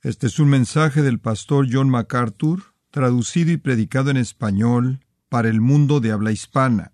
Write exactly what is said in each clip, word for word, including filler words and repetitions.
Este es un mensaje del pastor John MacArthur, traducido y predicado en español para el mundo de habla hispana.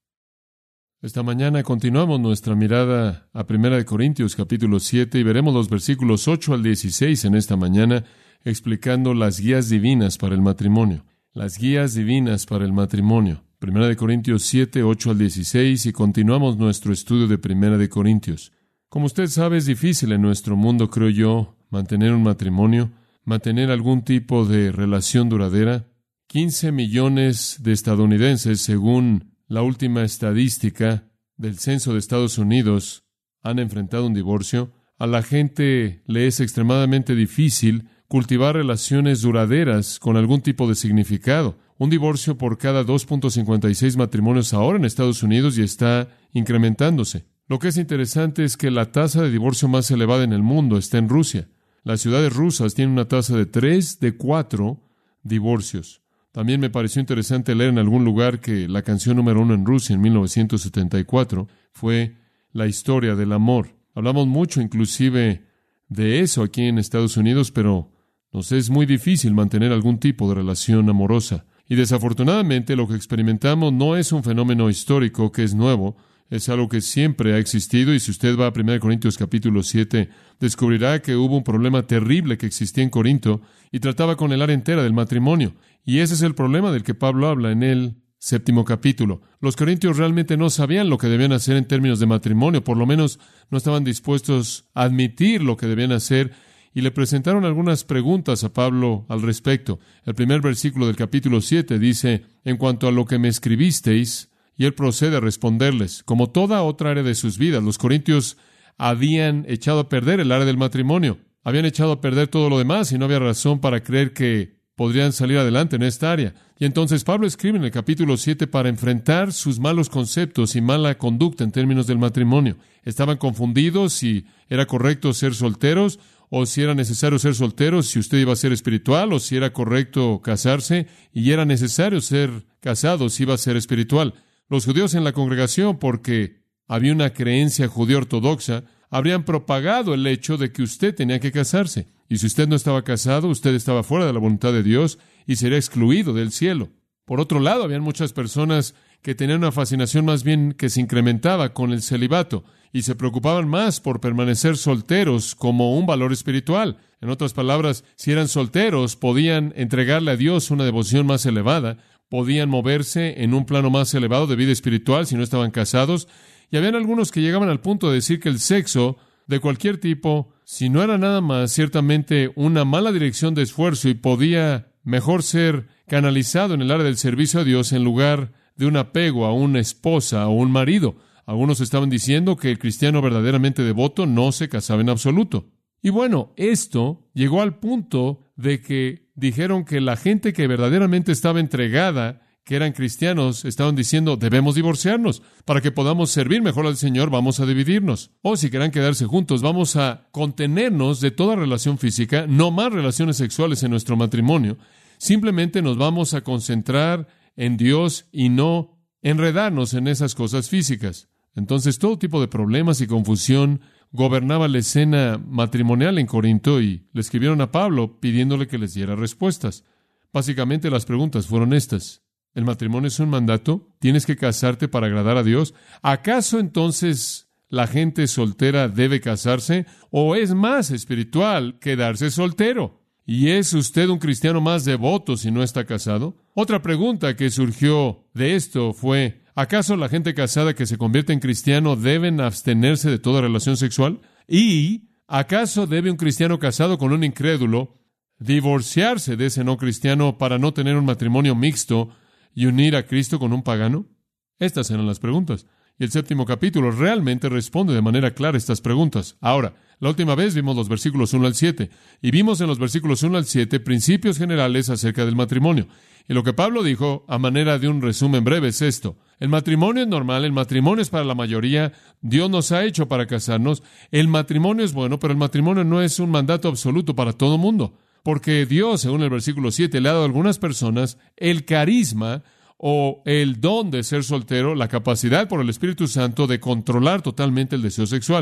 Esta mañana continuamos nuestra mirada a Primera de Corintios capítulo siete y veremos los versículos ocho al dieciséis en esta mañana, explicando las guías divinas para el matrimonio. Las guías divinas para el matrimonio. Primera de Corintios siete, ocho al dieciséis, y continuamos nuestro estudio de Primera de Corintios. Como usted sabe, es difícil en nuestro mundo, creo yo, mantener un matrimonio, mantener algún tipo de relación duradera. quince millones de estadounidenses, según la última estadística del censo de Estados Unidos, han enfrentado un divorcio. A la gente le es extremadamente difícil cultivar relaciones duraderas con algún tipo de significado. Un divorcio por cada dos punto cincuenta y seis matrimonios ahora en Estados Unidos y está incrementándose. Lo que es interesante es que la tasa de divorcio más elevada en el mundo está en Rusia. Las ciudades rusas tienen una tasa de tres de cuatro divorcios. También me pareció interesante leer en algún lugar que la canción número uno en Rusia en mil novecientos setenta y cuatro fue La historia del amor. Hablamos mucho inclusive de eso aquí en Estados Unidos, pero nos es muy difícil mantener algún tipo de relación amorosa. Y desafortunadamente lo que experimentamos no es un fenómeno histórico que es nuevo, es algo que siempre ha existido, y si usted va a Primera de Corintios capítulo siete, descubrirá que hubo un problema terrible que existía en Corinto y trataba con el área entera del matrimonio. Y ese es el problema del que Pablo habla en el séptimo capítulo. Los corintios realmente no sabían lo que debían hacer en términos de matrimonio, por lo menos no estaban dispuestos a admitir lo que debían hacer, y le presentaron algunas preguntas a Pablo al respecto. El primer versículo del capítulo siete dice, en cuanto a lo que me escribisteis, y él procede a responderles. Como toda otra área de sus vidas, los corintios habían echado a perder el área del matrimonio. Habían echado a perder todo lo demás y no había razón para creer que podrían salir adelante en esta área. Y entonces Pablo escribe en el capítulo siete para enfrentar sus malos conceptos y mala conducta en términos del matrimonio. Estaban confundidos si era correcto ser solteros o si era necesario ser solteros, si usted iba a ser espiritual, o si era correcto casarse y era necesario ser casado si iba a ser espiritual. Los judíos en la congregación, porque había una creencia judía ortodoxa, habrían propagado el hecho de que usted tenía que casarse. Y si usted no estaba casado, usted estaba fuera de la voluntad de Dios y sería excluido del cielo. Por otro lado, habían muchas personas que tenían una fascinación más bien que se incrementaba con el celibato y se preocupaban más por permanecer solteros como un valor espiritual. En otras palabras, si eran solteros, podían entregarle a Dios una devoción más elevada, podían moverse en un plano más elevado de vida espiritual si no estaban casados, y habían algunos que llegaban al punto de decir que el sexo de cualquier tipo, si no era nada más ciertamente una mala dirección de esfuerzo y podía mejor ser canalizado en el área del servicio a Dios en lugar de un apego a una esposa o un marido. Algunos estaban diciendo que el cristiano verdaderamente devoto no se casaba en absoluto. Y bueno, esto llegó al punto de que dijeron que la gente que verdaderamente estaba entregada, que eran cristianos, estaban diciendo, debemos divorciarnos. Para que podamos servir mejor al Señor, vamos a dividirnos. O si quieran quedarse juntos, vamos a contenernos de toda relación física, no más relaciones sexuales en nuestro matrimonio. Simplemente nos vamos a concentrar en Dios y no enredarnos en esas cosas físicas. Entonces, todo tipo de problemas y confusión gobernaba la escena matrimonial en Corinto y le escribieron a Pablo pidiéndole que les diera respuestas. Básicamente las preguntas fueron estas. ¿El matrimonio es un mandato? ¿Tienes que casarte para agradar a Dios? ¿Acaso entonces la gente soltera debe casarse? ¿O es más espiritual quedarse soltero? ¿Y es usted un cristiano más devoto si no está casado? Otra pregunta que surgió de esto fue, ¿acaso la gente casada que se convierte en cristiano deben abstenerse de toda relación sexual? ¿Y acaso debe un cristiano casado con un incrédulo divorciarse de ese no cristiano para no tener un matrimonio mixto y unir a Cristo con un pagano? Estas eran las preguntas. Y el séptimo capítulo realmente responde de manera clara estas preguntas. Ahora, la última vez vimos los versículos uno al siete, y vimos en los versículos uno al siete principios generales acerca del matrimonio. Y lo que Pablo dijo, a manera de un resumen breve, es esto. El matrimonio es normal, el matrimonio es para la mayoría, Dios nos ha hecho para casarnos, el matrimonio es bueno, pero el matrimonio no es un mandato absoluto para todo mundo. Porque Dios, según el versículo siete, le ha dado a algunas personas el carisma o el don de ser soltero, la capacidad por el Espíritu Santo de controlar totalmente el deseo sexual.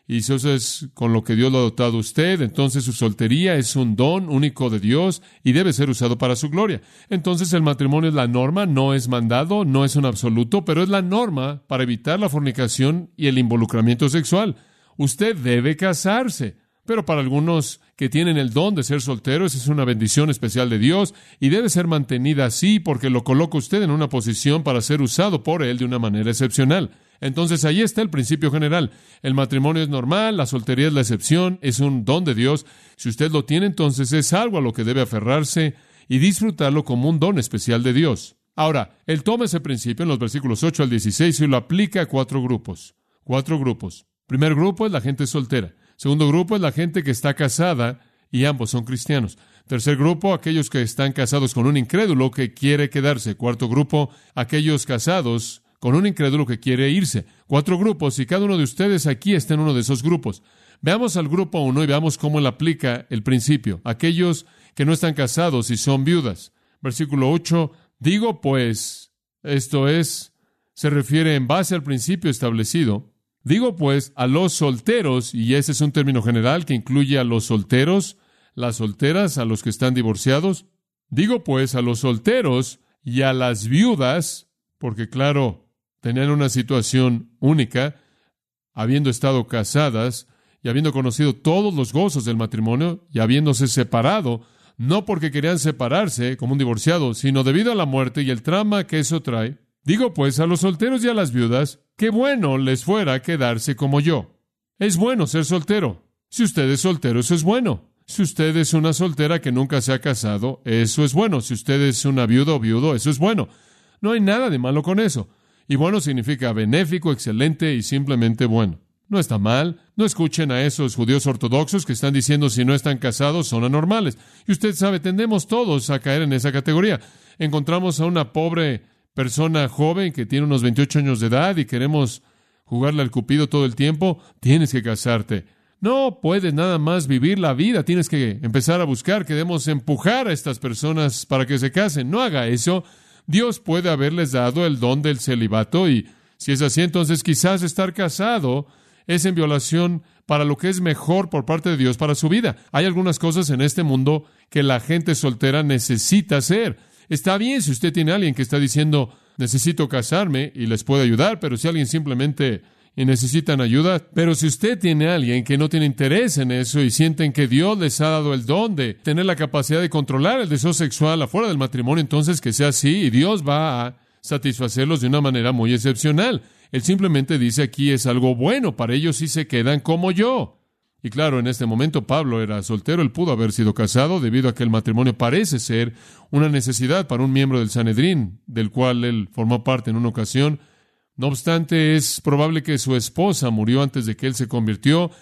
y eso es con lo que Dios lo ha dotado a usted, entonces su soltería es un don único de Dios y debe ser usado para su gloria. Entonces el matrimonio es la norma, no es mandado, no es un absoluto, pero es la norma para evitar la fornicación y el involucramiento sexual. Usted debe casarse, pero para algunos que tienen el don de ser solteros es una bendición especial de Dios y debe ser mantenida así porque lo coloca usted en una posición para ser usado por Él de una manera excepcional. Entonces, ahí está el principio general. El matrimonio es normal, la soltería es la excepción, es un don de Dios. Si usted lo tiene, entonces es algo a lo que debe aferrarse y disfrutarlo como un don especial de Dios. Ahora, Él toma ese principio en los versículos ocho al dieciséis y lo aplica a cuatro grupos. Cuatro grupos. Primer grupo es la gente soltera. Segundo grupo es la gente que está casada y ambos son cristianos. Tercer grupo, aquellos que están casados con un incrédulo que quiere quedarse. Cuarto grupo, aquellos casados con un incrédulo que quiere irse. Cuatro grupos, y cada uno de ustedes aquí está en uno de esos grupos. Veamos al grupo uno y veamos cómo él aplica el principio. Aquellos que no están casados y son viudas. Versículo ocho, digo pues, esto es, se refiere en base al principio establecido. Digo pues a los solteros, y ese es un término general que incluye a los solteros, las solteras, a los que están divorciados. Digo pues a los solteros y a las viudas, porque claro, tenían una situación única, habiendo estado casadas y habiendo conocido todos los gozos del matrimonio y habiéndose separado, no porque querían separarse como un divorciado, sino debido a la muerte y el trauma que eso trae. Digo pues a los solteros y a las viudas, qué bueno les fuera quedarse como yo. Es bueno ser soltero. Si usted es soltero, eso es bueno. Si usted es una soltera que nunca se ha casado, eso es bueno. Si usted es una viuda o viudo, eso es bueno. No hay nada de malo con eso. Y bueno significa benéfico, excelente y simplemente bueno. No está mal. No escuchen a esos judíos ortodoxos que están diciendo si no están casados son anormales. Y usted sabe, tendemos todos a caer en esa categoría. Encontramos a una pobre persona joven que tiene unos veintiocho años de edad y queremos jugarle al cupido todo el tiempo. Tienes que casarte. No puedes nada más vivir la vida. Tienes que empezar a buscar. Queremos empujar a estas personas para que se casen. No haga eso. Dios puede haberles dado el don del celibato y si es así, entonces quizás estar casado es en violación para lo que es mejor por parte de Dios para su vida. Hay algunas cosas en este mundo que la gente soltera necesita hacer. Está bien si usted tiene a alguien que está diciendo, necesito casarme y les puede ayudar, pero si alguien simplemente y necesitan ayuda, pero si usted tiene a alguien que no tiene interés en eso y sienten que Dios les ha dado el don de tener la capacidad de controlar el deseo sexual afuera del matrimonio, entonces que sea así y Dios va a satisfacerlos de una manera muy excepcional. Él simplemente dice aquí es algo bueno para ellos si se quedan como yo. Y claro, en este momento Pablo era soltero, él pudo haber sido casado debido a que el matrimonio parece ser una necesidad para un miembro del Sanedrín, del cual él formó parte en una ocasión. No obstante, es probable que su esposa murió antes de que él se convirtió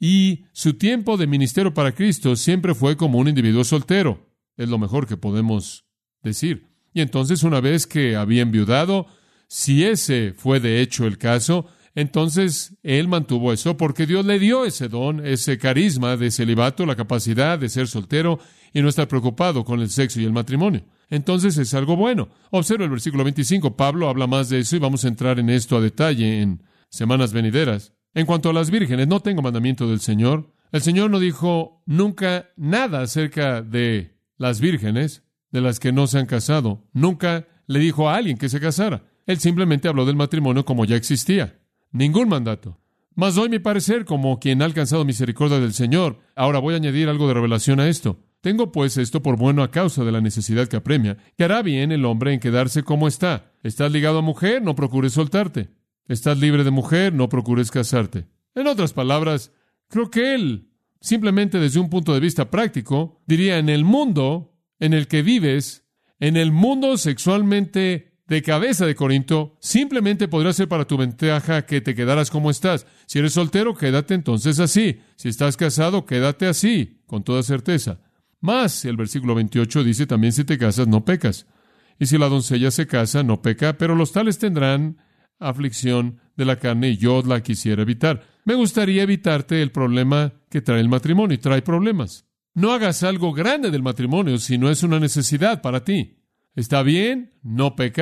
y su tiempo de ministerio para Cristo siempre fue como un individuo soltero. Es lo mejor que podemos decir. Y entonces, una vez que había enviudado, si ese fue de hecho el caso, entonces él mantuvo eso porque Dios le dio ese don, ese carisma de celibato, la capacidad de ser soltero y no estar preocupado con el sexo y el matrimonio. Entonces es algo bueno. Observa el versículo veinticinco. Pablo habla más de eso y vamos a entrar en esto a detalle en semanas venideras. En cuanto a las vírgenes, no tengo mandamiento del Señor. El Señor no dijo nunca nada acerca de las vírgenes, de las que no se han casado. Nunca le dijo a alguien que se casara. Él simplemente habló del matrimonio como ya existía. Ningún mandato. Mas doy mi parecer como quien ha alcanzado misericordia del Señor. Ahora voy a añadir algo de revelación a esto. Tengo pues esto por bueno a causa de la necesidad que apremia, que hará bien el hombre en quedarse como está. ¿Estás ligado a mujer? No procures soltarte. ¿Estás libre de mujer? No procures casarte. En otras palabras, creo que él, simplemente desde un punto de vista práctico, diría en el mundo en el que vives, en el mundo sexualmente de cabeza de Corinto, simplemente podrá ser para tu ventaja que te quedaras como estás. Si eres soltero, quédate entonces así. Si estás casado, quédate así, con toda certeza. Más, el versículo veintiocho dice también si te casas no pecas. Y si la doncella se casa no peca, pero los tales tendrán aflicción de la carne y yo la quisiera evitar. Me gustaría evitarte el problema que trae el matrimonio y trae problemas. No hagas algo grande del matrimonio si no es una necesidad para ti. Está bien, no pecas,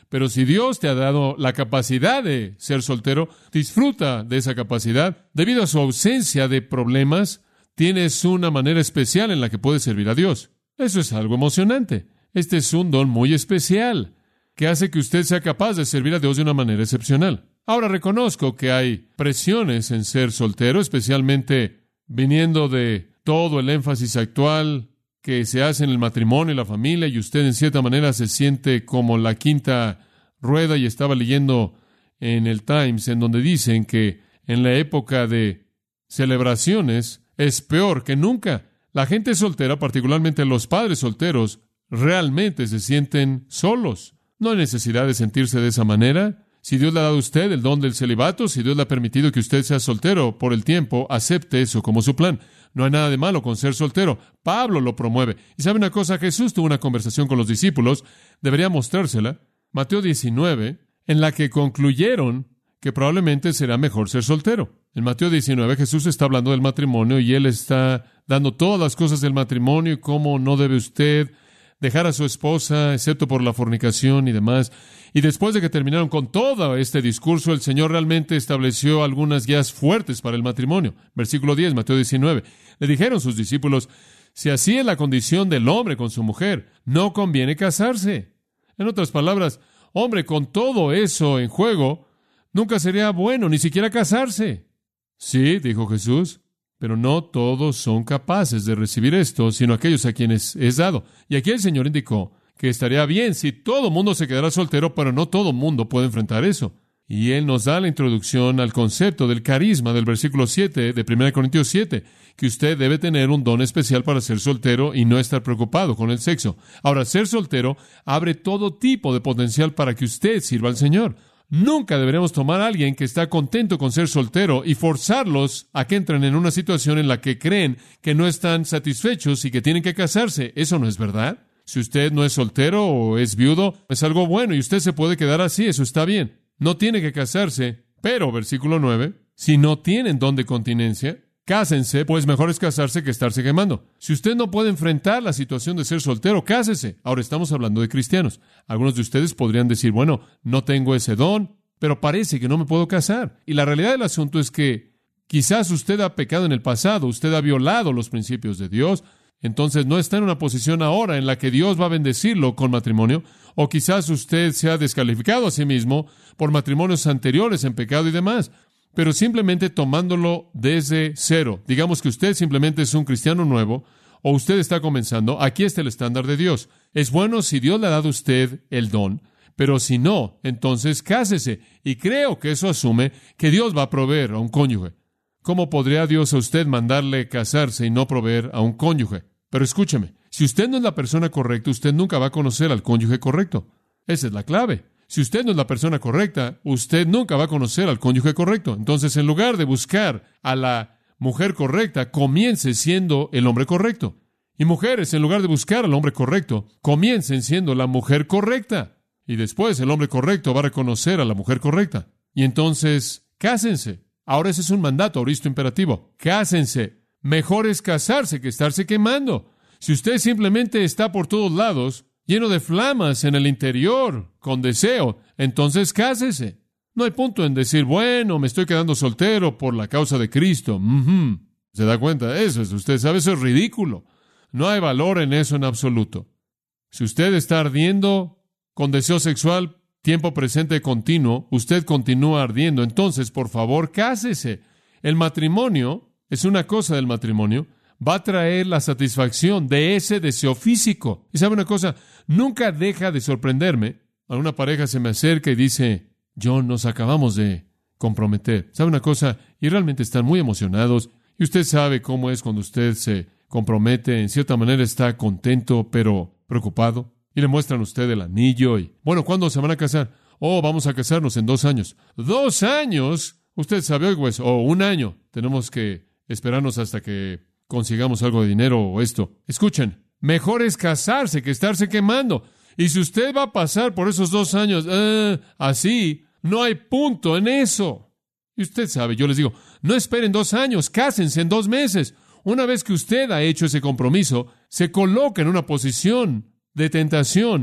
Pero si Dios te ha dado la capacidad de ser soltero, disfruta de esa capacidad. Debido a su ausencia de problemas, tienes una manera especial en la que puedes servir a Dios. Eso es algo emocionante. Este es un don muy especial que hace que usted sea capaz de servir a Dios de una manera excepcional. Ahora reconozco que hay presiones en ser soltero, especialmente viniendo de todo el énfasis actual que se hace en el matrimonio y la familia, y usted en cierta manera se siente como la quinta rueda. Y estaba leyendo en el Times en donde dicen que en la época de celebraciones es peor que nunca. La gente soltera, particularmente los padres solteros, realmente se sienten solos. No hay necesidad de sentirse de esa manera. Si Dios le ha dado a usted el don del celibato, si Dios le ha permitido que usted sea soltero por el tiempo, acepte eso como su plan. No hay nada de malo con ser soltero. Pablo lo promueve. Y ¿sabe una cosa? Jesús tuvo una conversación con los discípulos, debería mostrársela, Mateo diecinueve, en la que concluyeron que probablemente será mejor ser soltero. En Mateo diecinueve, Jesús está hablando del matrimonio y Él está dando todas las cosas del matrimonio y cómo no debe usted dejar a su esposa, excepto por la fornicación y demás. Y después de que terminaron con todo este discurso, el Señor realmente estableció algunas guías fuertes para el matrimonio. Versículo diez, Mateo diecinueve. Le dijeron sus discípulos, si así es la condición del hombre con su mujer, no conviene casarse. En otras palabras, hombre, con todo eso en juego, nunca sería bueno ni siquiera casarse. Sí, dijo Jesús, pero no todos son capaces de recibir esto, sino aquellos a quienes es dado. Y aquí el Señor indicó que estaría bien si todo mundo se quedara soltero, pero no todo mundo puede enfrentar eso. Y Él nos da la introducción al concepto del carisma del versículo siete de primera Corintios siete, que usted debe tener un don especial para ser soltero y no estar preocupado con el sexo. Ahora, ser soltero abre todo tipo de potencial para que usted sirva al Señor. Nunca deberemos tomar a alguien que está contento con ser soltero y forzarlos a que entren en una situación en la que creen que no están satisfechos y que tienen que casarse. Eso no es verdad. Si usted no es soltero o es viudo, es algo bueno y usted se puede quedar así. Eso está bien. No tiene que casarse. Pero, versículo nueve, si no tienen don de continencia, cásense, pues mejor es casarse que estarse quemando. Si usted no puede enfrentar la situación de ser soltero, cásese. Ahora estamos hablando de cristianos. Algunos de ustedes podrían decir, bueno, no tengo ese don, pero parece que no me puedo casar. Y la realidad del asunto es que quizás usted ha pecado en el pasado, usted ha violado los principios de Dios, entonces no está en una posición ahora en la que Dios va a bendecirlo con matrimonio, o quizás usted se ha descalificado a sí mismo por matrimonios anteriores en pecado y demás. Pero simplemente tomándolo desde cero. Digamos que usted simplemente es un cristiano nuevo, o usted está comenzando. Aquí está el estándar de Dios. Es bueno si Dios le ha dado a usted el don, pero si no, entonces cásese. Y creo que eso asume que Dios va a proveer a un cónyuge. ¿Cómo podría Dios a usted mandarle casarse y no proveer a un cónyuge? Pero escúcheme, si usted no es la persona correcta, usted nunca va a conocer al cónyuge correcto. Esa es la clave. Si usted no es la persona correcta, usted nunca va a conocer al cónyuge correcto. Entonces, en lugar de buscar a la mujer correcta, comience siendo el hombre correcto. Y mujeres, en lugar de buscar al hombre correcto, comiencen siendo la mujer correcta. Y después el hombre correcto va a reconocer a la mujer correcta. Y entonces, cásense. Ahora ese es un mandato auristo imperativo. Cásense. Mejor es casarse que estarse quemando. Si usted simplemente está por todos lados, lleno de flamas en el interior, con deseo, entonces cásese. No hay punto en decir, bueno, me estoy quedando soltero por la causa de Cristo. Uh-huh. ¿Se da cuenta? Eso es, usted sabe, eso es ridículo. No hay valor en eso en absoluto. Si usted está ardiendo con deseo sexual, tiempo presente continuo, usted continúa ardiendo, entonces, por favor, cásese. El matrimonio es una cosa del matrimonio, va a traer la satisfacción de ese deseo físico. Y sabe una cosa, nunca deja de sorprenderme. A una pareja se me acerca y dice, John, nos acabamos de comprometer. ¿Sabe una cosa? Y realmente están muy emocionados. Y usted sabe cómo es cuando usted se compromete. En cierta manera está contento, pero preocupado. Y le muestran a usted el anillo. Y, bueno, ¿cuándo se van a casar? Oh, vamos a casarnos en dos años. ¿Dos años? Usted sabe, oigo eso. Oh, un año. Tenemos que esperarnos hasta que consigamos algo de dinero o esto. Escuchen, mejor es casarse que estarse quemando. Y si usted va a pasar por esos dos años eh, así, no hay punto en eso. Y usted sabe, yo les digo, no esperen dos años, cásense en dos meses. Una vez que usted ha hecho ese compromiso, se coloca en una posición de tentación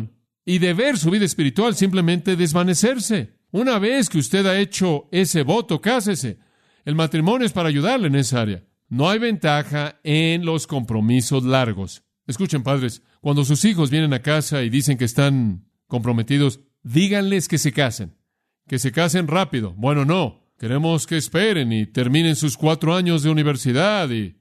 y de ver su vida espiritual simplemente desvanecerse. Una vez que usted ha hecho ese voto, cásese. El matrimonio es para ayudarle en esa área. No hay ventaja en los compromisos largos. Escuchen, padres, cuando sus hijos vienen a casa y dicen que están comprometidos, díganles que se casen. Que se casen rápido. Bueno, no. Queremos que esperen y terminen sus cuatro años de universidad y...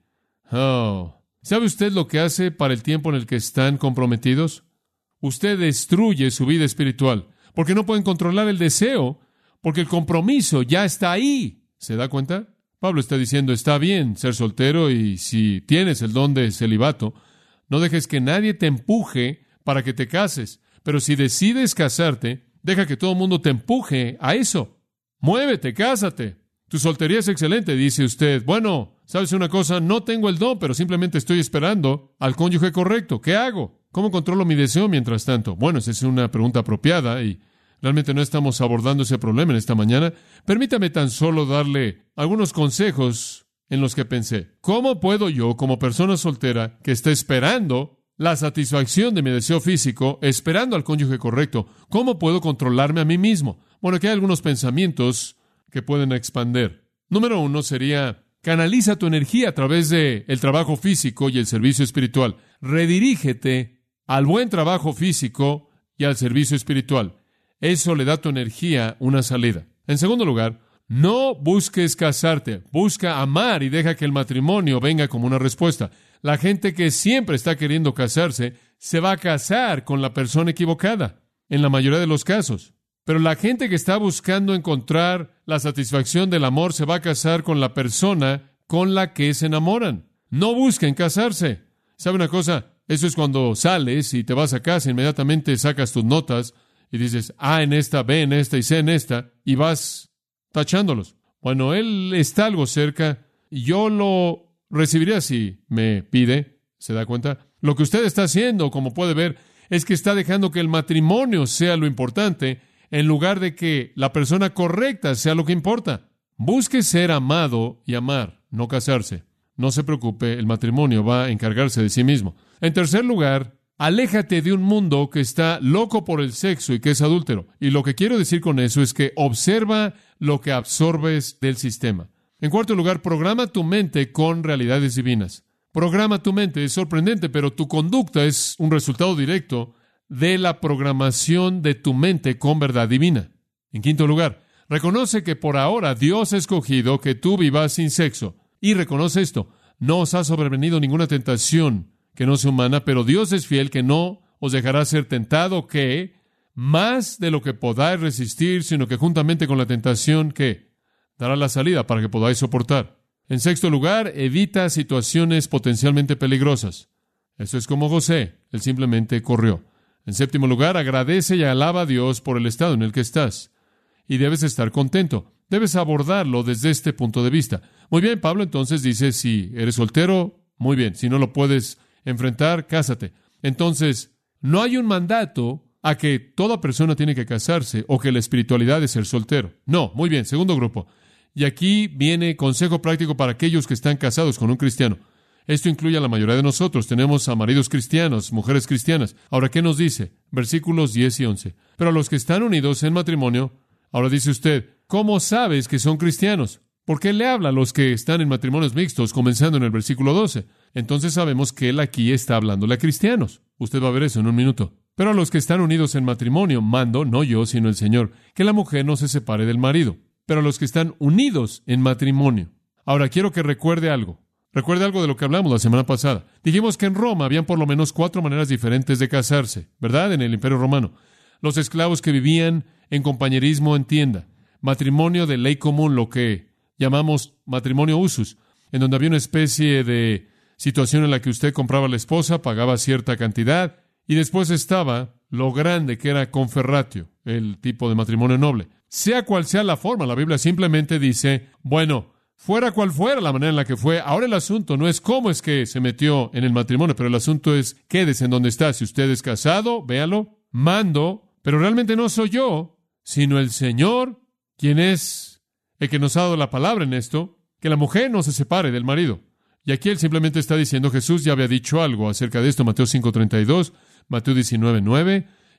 Oh. ¿Sabe usted lo que hace para el tiempo en el que están comprometidos? Usted destruye su vida espiritual, porque no pueden controlar el deseo, porque el compromiso ya está ahí. ¿Se da cuenta? Pablo está diciendo, está bien ser soltero y si tienes el don de celibato, no dejes que nadie te empuje para que te cases. Pero si decides casarte, deja que todo el mundo te empuje a eso. Muévete, cásate. Tu soltería es excelente, dice usted. Bueno, ¿sabes una cosa? No tengo el don, pero simplemente estoy esperando al cónyuge correcto. ¿Qué hago? ¿Cómo controlo mi deseo mientras tanto? Bueno, esa es una pregunta apropiada y realmente no estamos abordando ese problema en esta mañana. Permítame tan solo darle algunos consejos en los que pensé. ¿Cómo puedo yo, como persona soltera que está esperando la satisfacción de mi deseo físico, esperando al cónyuge correcto, cómo puedo controlarme a mí mismo? Bueno, aquí hay algunos pensamientos que pueden expander. Número uno sería, canaliza tu energía a través de el trabajo físico y el servicio espiritual. Redirígete al buen trabajo físico y al servicio espiritual. Eso le da a tu energía una salida. En segundo lugar, no busques casarte. Busca amar y deja que el matrimonio venga como una respuesta. La gente que siempre está queriendo casarse se va a casar con la persona equivocada, en la mayoría de los casos. Pero la gente que está buscando encontrar la satisfacción del amor se va a casar con la persona con la que se enamoran. No busquen casarse. ¿Sabe una cosa? Eso es cuando sales y te vas a casa, inmediatamente sacas tus notas y dices, A en esta, B en esta y C en esta, y vas tachándolos. Bueno, él está algo cerca y yo lo recibiría si me pide. ¿Se da cuenta? Lo que usted está haciendo, como puede ver, es que está dejando que el matrimonio sea lo importante en lugar de que la persona correcta sea lo que importa. Busque ser amado y amar, no casarse. No se preocupe, el matrimonio va a encargarse de sí mismo. En tercer lugar, aléjate de un mundo que está loco por el sexo y que es adúltero. Y lo que quiero decir con eso es que observa lo que absorbes del sistema. En cuarto lugar, programa tu mente con realidades divinas. Programa tu mente. Es sorprendente, pero tu conducta es un resultado directo de la programación de tu mente con verdad divina. En quinto lugar, reconoce que por ahora Dios ha escogido que tú vivas sin sexo. Y reconoce esto, no os ha sobrevenido ninguna tentación que no sea humana, pero Dios es fiel que no os dejará ser tentado, que más de lo que podáis resistir, sino que juntamente con la tentación, que dará la salida para que podáis soportar. En sexto lugar, evita situaciones potencialmente peligrosas. Eso es como José, él simplemente corrió. En séptimo lugar, agradece y alaba a Dios por el estado en el que estás. Y debes estar contento. Debes abordarlo desde este punto de vista. Muy bien, Pablo entonces dice, si eres soltero, muy bien. Si no lo puedes enfrentar, cásate. Entonces, no hay un mandato a que toda persona tiene que casarse o que la espiritualidad es ser soltero. No, muy bien. Segundo grupo. Y aquí viene consejo práctico para aquellos que están casados con un cristiano. Esto incluye a la mayoría de nosotros. Tenemos a maridos cristianos, mujeres cristianas. Ahora, ¿qué nos dice? Versículos diez y once. Pero a los que están unidos en matrimonio, ahora dice usted, ¿cómo sabes que son cristianos? ¿Por qué le habla a los que están en matrimonios mixtos, comenzando en el versículo doce? Entonces sabemos que él aquí está hablándole a cristianos. Usted va a ver eso en un minuto. Pero a los que están unidos en matrimonio, mando, no yo, sino el Señor, que la mujer no se separe del marido. Pero a los que están unidos en matrimonio. Ahora, quiero que recuerde algo. Recuerde algo de lo que hablamos la semana pasada. Dijimos que en Roma habían por lo menos cuatro maneras diferentes de casarse, ¿verdad? En el Imperio Romano. Los esclavos que vivían en compañerismo en tienda. Matrimonio de ley común, lo que llamamos matrimonio usus, en donde había una especie de situación en la que usted compraba a la esposa, pagaba cierta cantidad, y después estaba lo grande que era conferratio, el tipo de matrimonio noble. Sea cual sea la forma, la Biblia simplemente dice, bueno, fuera cual fuera la manera en la que fue, ahora el asunto no es cómo es que se metió en el matrimonio, pero el asunto es, quédese en donde está. Si usted es casado, véalo, mando, pero realmente no soy yo, sino el Señor, quien es el que nos ha dado la palabra en esto, que la mujer no se separe del marido. Y aquí él simplemente está diciendo, Jesús ya había dicho algo acerca de esto, Mateo cinco treinta y dos, Mateo diecinueve nueve,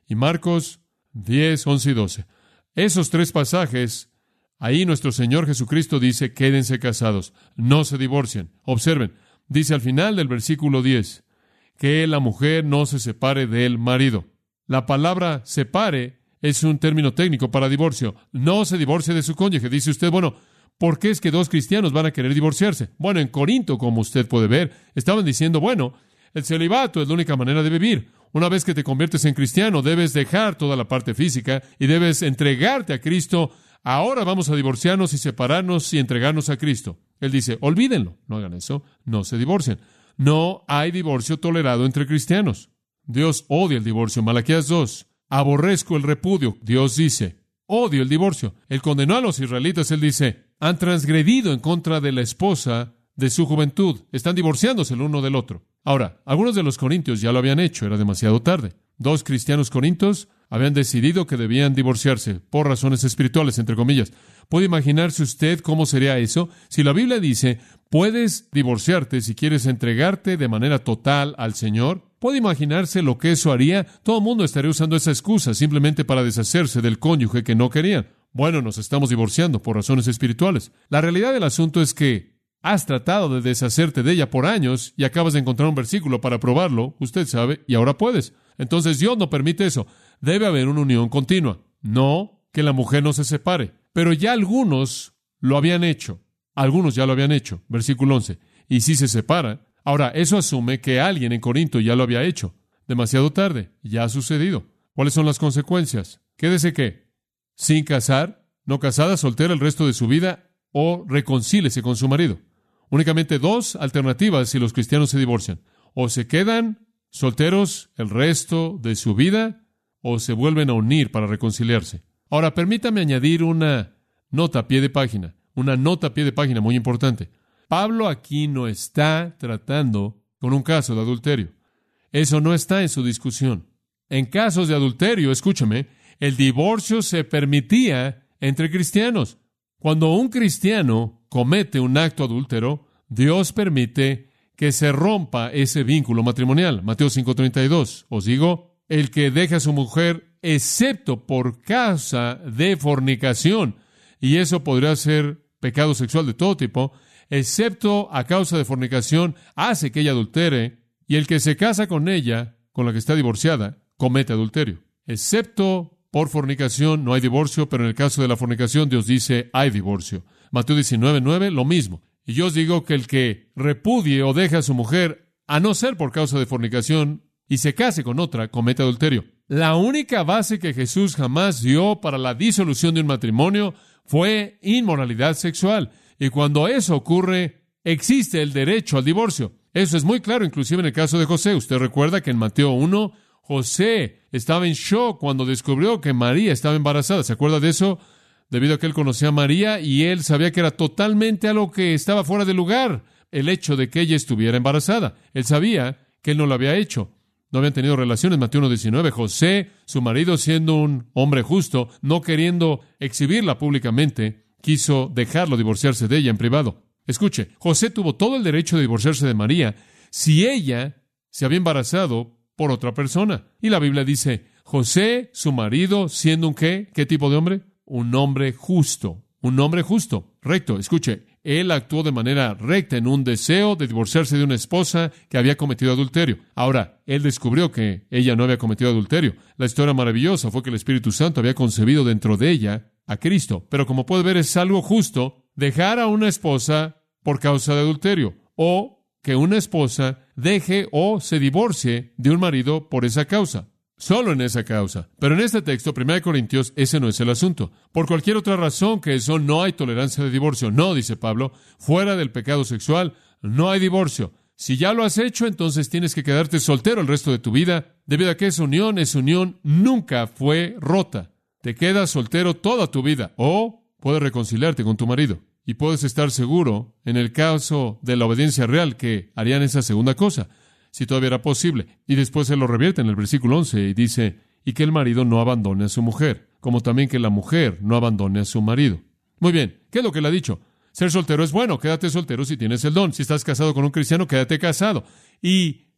y Marcos diez, once y doce. Esos tres pasajes, ahí nuestro Señor Jesucristo dice, quédense casados, no se divorcien. Observen, dice al final del versículo diez, que la mujer no se separe del marido. La palabra separe es un término técnico para divorcio. No se divorcie de su cónyuge. Dice usted, bueno, ¿por qué es que dos cristianos van a querer divorciarse? Bueno, en Corinto, como usted puede ver, estaban diciendo, bueno, el celibato es la única manera de vivir. Una vez que te conviertes en cristiano, debes dejar toda la parte física y debes entregarte a Cristo. Ahora vamos a divorciarnos y separarnos y entregarnos a Cristo. Él dice, olvídenlo, no hagan eso, no se divorcien. No hay divorcio tolerado entre cristianos. Dios odia el divorcio. Malaquías dos, aborrezco el repudio. Dios dice, odio el divorcio. Él condenó a los israelitas. Él dice, han transgredido en contra de la esposa de su juventud. Están divorciándose el uno del otro. Ahora, algunos de los corintios ya lo habían hecho. Era demasiado tarde. Dos cristianos corintios habían decidido que debían divorciarse por razones espirituales, entre comillas. ¿Puede imaginarse usted cómo sería eso? Si la Biblia dice, puedes divorciarte si quieres entregarte de manera total al Señor, ¿puede imaginarse lo que eso haría? Todo el mundo estaría usando esa excusa simplemente para deshacerse del cónyuge que no querían. Bueno, nos estamos divorciando por razones espirituales. La realidad del asunto es que has tratado de deshacerte de ella por años y acabas de encontrar un versículo para probarlo, usted sabe, y ahora puedes. Entonces Dios no permite eso. Debe haber una unión continua. No que la mujer no se separe. Pero ya algunos lo habían hecho. Algunos ya lo habían hecho. Versículo once. Y si se separa. Ahora, eso asume que alguien en Corinto ya lo había hecho. Demasiado tarde. Ya ha sucedido. ¿Cuáles son las consecuencias? Quédese que, sin casar, no casada, soltera el resto de su vida, o reconcíliese con su marido. Únicamente dos alternativas si los cristianos se divorcian. O se quedan solteros el resto de su vida, o se vuelven a unir para reconciliarse. Ahora, permítame añadir una nota a pie de página, una nota a pie de página muy importante. Pablo aquí no está tratando con un caso de adulterio. Eso no está en su discusión. En casos de adulterio, escúchame, el divorcio se permitía entre cristianos. Cuando un cristiano comete un acto adúltero, Dios permite que se rompa ese vínculo matrimonial. Mateo cinco treinta y dos. Os digo, el que deja a su mujer, excepto por causa de fornicación, y eso podría ser pecado sexual de todo tipo, excepto a causa de fornicación, hace que ella adultere, y el que se casa con ella, con la que está divorciada, comete adulterio. Excepto por fornicación, no hay divorcio, pero en el caso de la fornicación, Dios dice, hay divorcio. Mateo diecinueve nueve, lo mismo. Y yo os digo que el que repudie o deje a su mujer, a no ser por causa de fornicación, y se case con otra, comete adulterio. La única base que Jesús jamás dio para la disolución de un matrimonio fue inmoralidad sexual. Y cuando eso ocurre, existe el derecho al divorcio. Eso es muy claro, inclusive en el caso de José. Usted recuerda que en Mateo uno, José estaba en shock cuando descubrió que María estaba embarazada. ¿Se acuerda de eso? Debido a que él conocía a María y él sabía que era totalmente algo que estaba fuera de lugar, el hecho de que ella estuviera embarazada. Él sabía que él no lo había hecho. No habían tenido relaciones. Mateo uno diecinueve. José, su marido, siendo un hombre justo, no queriendo exhibirla públicamente, quiso dejarlo divorciarse de ella en privado. Escuche, José tuvo todo el derecho de divorciarse de María si ella se había embarazado por otra persona. Y la Biblia dice, José, su marido, siendo un ¿qué? ¿Qué tipo de hombre? Un hombre justo. Un hombre justo. Recto. Escuche, él actuó de manera recta en un deseo de divorciarse de una esposa que había cometido adulterio. Ahora, él descubrió que ella no había cometido adulterio. La historia maravillosa fue que el Espíritu Santo había concebido dentro de ella a Cristo. Pero como puede ver, es algo justo dejar a una esposa por causa de adulterio, o que una esposa deje o se divorcie de un marido por esa causa. Solo en esa causa. Pero en este texto, primera de Corintios, ese no es el asunto. Por cualquier otra razón que eso, no hay tolerancia de divorcio. No, dice Pablo, fuera del pecado sexual, no hay divorcio. Si ya lo has hecho, entonces tienes que quedarte soltero el resto de tu vida, debido a que esa unión, esa unión nunca fue rota. Te quedas soltero toda tu vida, o puedes reconciliarte con tu marido. Y puedes estar seguro, en el caso de la obediencia real, que harían esa segunda cosa, si todavía era posible. Y después se lo revierte en el versículo once y dice, y que el marido no abandone a su mujer, como también que la mujer no abandone a su marido. Muy bien, ¿qué es lo que le ha dicho? Ser soltero es bueno, quédate soltero si tienes el don. Si estás casado con un cristiano, quédate casado. Y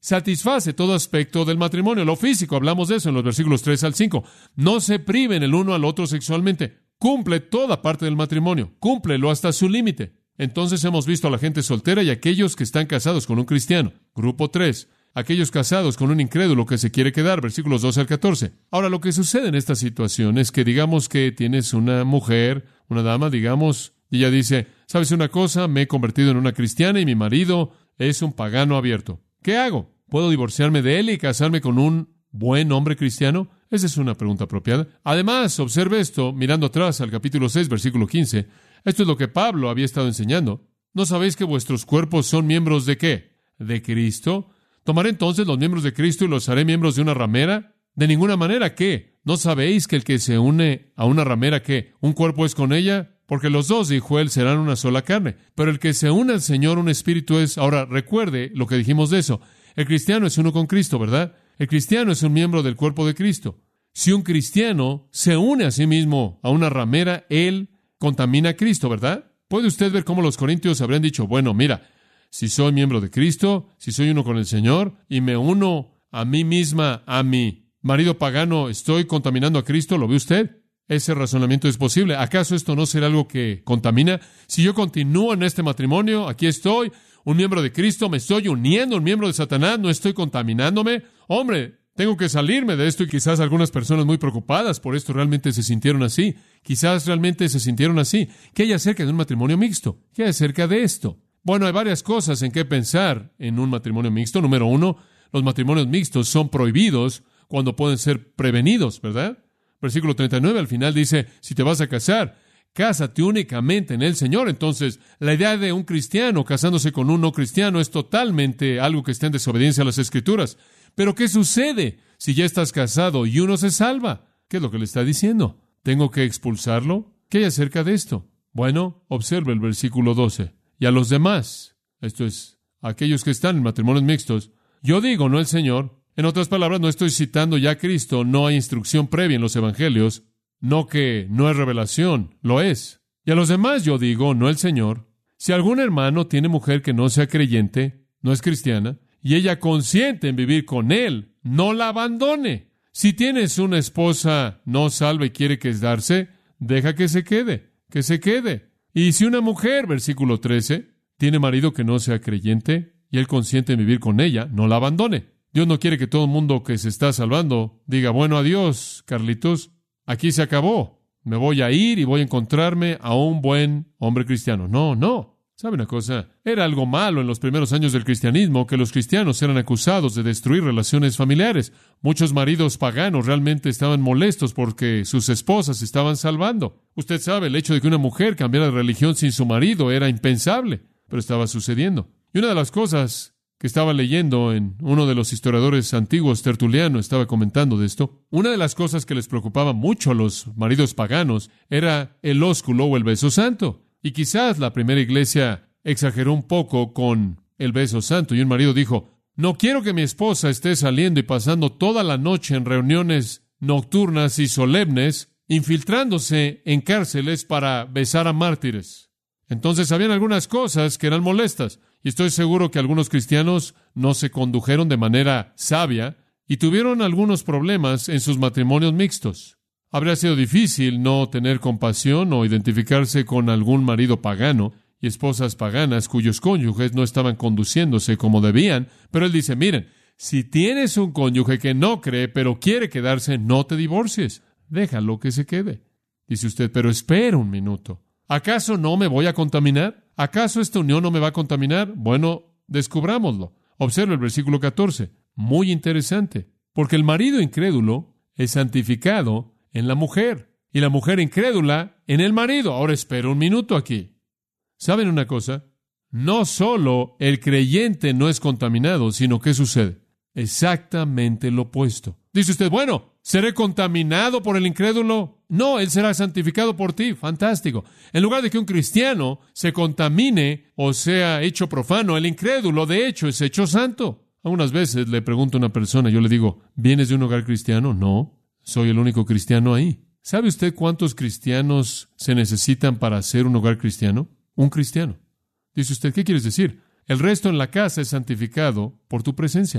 satisface todo aspecto del matrimonio. Lo físico, hablamos de eso en los versículos tres al cinco. No se priven el uno al otro sexualmente. Cumple toda parte del matrimonio. Cúmplelo hasta su límite. Entonces hemos visto a la gente soltera y aquellos que están casados con un cristiano. Grupo tres. Aquellos casados con un incrédulo que se quiere quedar. Versículos doce al catorce. Ahora, lo que sucede en esta situación es que digamos que tienes una mujer, una dama, digamos, y ella dice, ¿sabes una cosa? Me he convertido en una cristiana y mi marido es un pagano abierto. ¿Qué hago? ¿Puedo divorciarme de él y casarme con un buen hombre cristiano? Esa es una pregunta apropiada. Además, observe esto, mirando atrás al capítulo seis, versículo quince. Esto es lo que Pablo había estado enseñando. ¿No sabéis que vuestros cuerpos son miembros de qué? ¿De Cristo? ¿Tomaré entonces los miembros de Cristo y los haré miembros de una ramera? De ninguna manera, ¿qué? ¿No sabéis que el que se une a una ramera, qué? ¿Un cuerpo es con ella? Porque los dos, dijo él, serán una sola carne. Pero el que se une al Señor, un espíritu es... Ahora, recuerde lo que dijimos de eso. El cristiano es uno con Cristo, ¿verdad? El cristiano es un miembro del cuerpo de Cristo. Si un cristiano se une a sí mismo a una ramera, él contamina a Cristo, ¿verdad? ¿Puede usted ver cómo los corintios habrían dicho, bueno, mira, si soy miembro de Cristo, si soy uno con el Señor, y me uno a mí misma, a mi marido pagano, ¿estoy contaminando a Cristo? ¿Lo ve usted? Ese razonamiento es posible. ¿Acaso esto no será algo que contamina? Si yo continúo en este matrimonio, aquí estoy, un miembro de Cristo, me estoy uniendo a un miembro de Satanás, ¿no estoy contaminándome? Hombre, tengo que salirme de esto, y quizás algunas personas muy preocupadas por esto realmente se sintieron así. Quizás realmente se sintieron así. ¿Qué hay acerca de un matrimonio mixto? ¿Qué hay acerca de esto? Bueno, hay varias cosas en qué pensar en un matrimonio mixto. Número uno, los matrimonios mixtos son prohibidos cuando pueden ser prevenidos, ¿verdad? Versículo treinta y nueve al final dice, si te vas a casar, cásate únicamente en el Señor. Entonces, la idea de un cristiano casándose con un no cristiano es totalmente algo que está en desobediencia a las Escrituras. Pero, ¿qué sucede si ya estás casado y uno se salva? ¿Qué es lo que le está diciendo? ¿Tengo que expulsarlo? ¿Qué hay acerca de esto? Bueno, observe el versículo doce. Y a los demás, esto es, aquellos que están en matrimonios mixtos, yo digo, no el Señor. En otras palabras, no estoy citando ya a Cristo, no hay instrucción previa en los evangelios, no que no es revelación, lo es. Y a los demás yo digo, no el Señor. Si algún hermano tiene mujer que no sea creyente, no es cristiana, y ella consiente en vivir con él, no la abandone. Si tienes una esposa no salva y quiere quedarse, deja que se quede, que se quede. Y si una mujer, versículo trece, tiene marido que no sea creyente, y él consiente en vivir con ella, no la abandone. Dios no quiere que todo el mundo que se está salvando diga, bueno, adiós, Carlitos, aquí se acabó. Me voy a ir y voy a encontrarme a un buen hombre cristiano. No, no. ¿Sabe una cosa? Era algo malo en los primeros años del cristianismo que los cristianos eran acusados de destruir relaciones familiares. Muchos maridos paganos realmente estaban molestos porque sus esposas se estaban salvando. Usted sabe, el hecho de que una mujer cambiara de religión sin su marido era impensable, pero estaba sucediendo. Y una de las cosas que estaba leyendo en uno de los historiadores antiguos, Tertuliano, estaba comentando de esto. Una de las cosas que les preocupaba mucho a los maridos paganos era el ósculo o el beso santo. Y quizás la primera iglesia exageró un poco con el beso santo y un marido dijo, no quiero que mi esposa esté saliendo y pasando toda la noche en reuniones nocturnas y solemnes, infiltrándose en cárceles para besar a mártires. Entonces habían algunas cosas que eran molestas, y estoy seguro que algunos cristianos no se condujeron de manera sabia y tuvieron algunos problemas en sus matrimonios mixtos. Habría sido difícil no tener compasión o identificarse con algún marido pagano y esposas paganas cuyos cónyuges no estaban conduciéndose como debían, pero él dice, miren, si tienes un cónyuge que no cree pero quiere quedarse, no te divorcies, déjalo que se quede. Dice usted, pero espera un minuto. ¿Acaso no me voy a contaminar? ¿Acaso esta unión no me va a contaminar? Bueno, descubrámoslo. Observe el versículo catorce. Muy interesante. Porque el marido incrédulo es santificado en la mujer, y la mujer incrédula en el marido. Ahora espera un minuto aquí. ¿Saben una cosa? No solo el creyente no es contaminado, sino ¿qué sucede? Exactamente lo opuesto. Dice usted, bueno, ¿seré contaminado por el incrédulo? No, él será santificado por ti. Fantástico. En lugar de que un cristiano se contamine o sea hecho profano, el incrédulo, de hecho, es hecho santo. Algunas veces le pregunto a una persona, yo le digo, ¿vienes de un hogar cristiano? No, soy el único cristiano ahí. ¿Sabe usted cuántos cristianos se necesitan para ser un hogar cristiano? Un cristiano. Dice usted, ¿qué quieres decir? El resto en la casa es santificado por tu presencia.